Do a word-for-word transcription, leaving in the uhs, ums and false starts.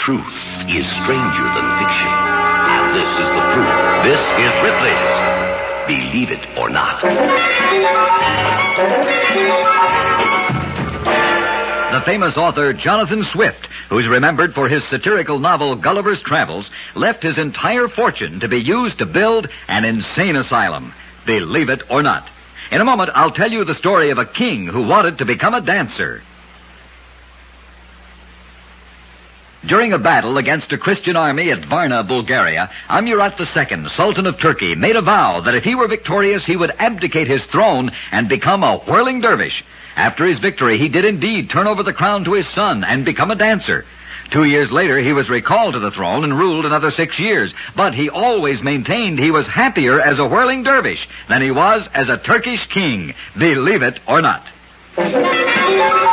truth is stranger than fiction. And this is the proof. This is Ripley's Believe It or Not. The famous author Jonathan Swift, who's remembered for his satirical novel Gulliver's Travels, left his entire fortune to be used to build an insane asylum. Believe it or not. In a moment, I'll tell you the story of a king who wanted to become a dancer. During a battle against a Christian army at Varna, Bulgaria, Amurath the Second, Sultan of Turkey, made a vow that if he were victorious, he would abdicate his throne and become a whirling dervish. After his victory, he did indeed turn over the crown to his son and become a dancer. Two years later, he was recalled to the throne and ruled another six years. But he always maintained he was happier as a whirling dervish than he was as a Turkish king. Believe it or not.